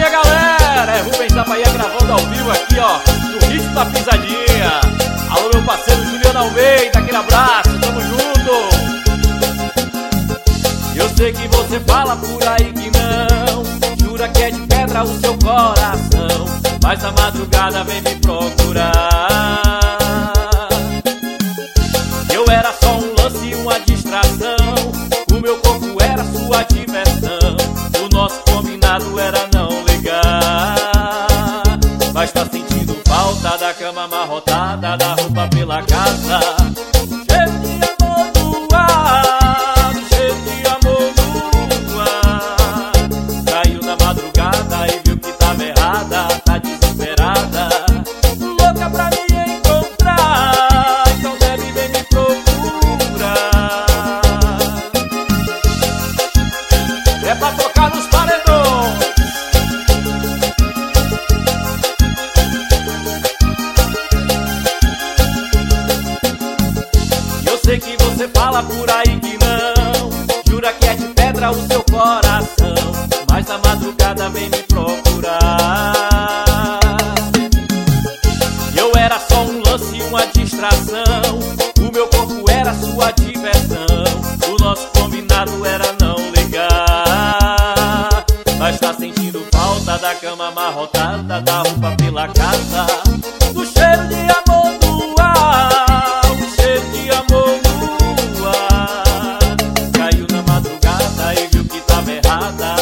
minha galera, é Rubens da Bahia gravando ao vivo aqui, ó, no ritmo da pisadinha. Alô, meu parceiro Juliano Almeida, aquele abraço, tamo junto. Eu sei que você fala por aí que não, jura que é de pedra o seu coração, mas na madrugada vem me procurar. Eu era só um lance, uma distração, o meu corpo era sua diversão, o nosso combinado era não ligar. Mas tá sentindo falta da cama amarrotada, da roupa pela casa, cheio de amor no ar, cheio de amor no ar. Caiu na madrugada e viu que tava errada, tá desesperada, louca pra me encontrar, então deve vem me procurar. É pra tocar nos paredões. Eu sei que você fala por aí que não, jura que é de pedra o seu coração, mas na madrugada vem me procurar. Eu era só um lance, uma distração, o meu corpo era sua diversão, o nosso combinado era não ligar. Mas tá sentindo falta da cama amarrotada, da roupa pela casa, do cheiro de amor no ar, do cheiro de amor no ar. Caiu na madrugada e viu que tava errada,